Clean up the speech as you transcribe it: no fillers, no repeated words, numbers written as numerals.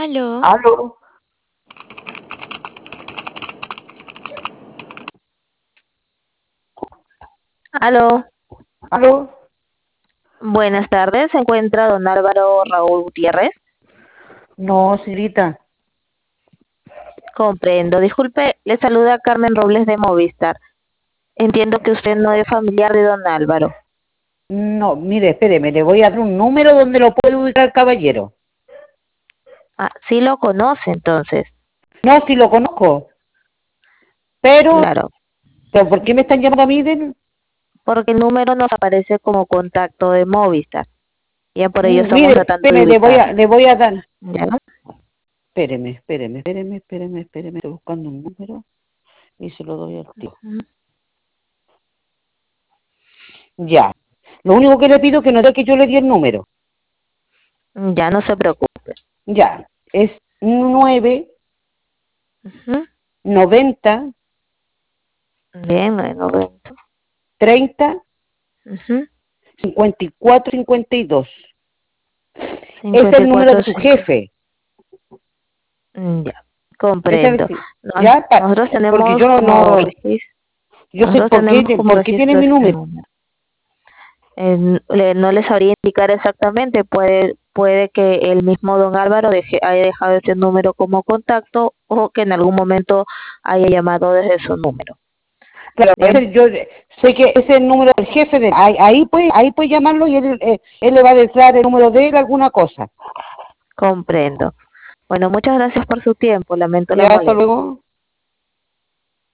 Aló, Aló, Aló, aló. buenas tardes. ¿Se encuentra don Álvaro Raúl Gutiérrez? No, señorita. Comprendo. Disculpe, le saluda Carmen Robles de Movistar. Entiendo que usted no es familiar de don Álvaro. No, mire, espéreme, le voy a dar un número donde lo puede ubicar el caballero. Ah, sí lo conoce entonces. No, sí lo conozco, pero, Claro, ¿pero por qué me están llamando a mí? porque el número nos aparece como contacto de Movistar. Ya por ello estamos Mire, tratando de espéreme, ubicarlo. le voy a dar. ¿Ya? Espéreme, estoy buscando un número y se lo doy al tío. Ujú. Ya. Lo único que le pido es que no dé que yo le di el número. Ya no se preocupe. Ya. Es 9 Ujú. 90 Bien, bueno, bueno. 30 Ujú. 54 52. Es el número 54, de su jefe. Ya, Ese es comprendo. el, ¿ya? Nosotros Porque tenemos yo como no, registro. yo sé Nosotros tenemos como por qué tiene registro mi este número. número. No les sabría indicar exactamente, puede que el mismo don Álvaro haya dejado este número como contacto o que en algún momento haya llamado desde su número. Claro, Bien, yo sé que ese es el número del jefe de ahí puede llamarlo y él le va a declarar el número de él alguna cosa. comprendo. Bueno, muchas gracias por su tiempo, lamento la Ya, hasta molestia. luego.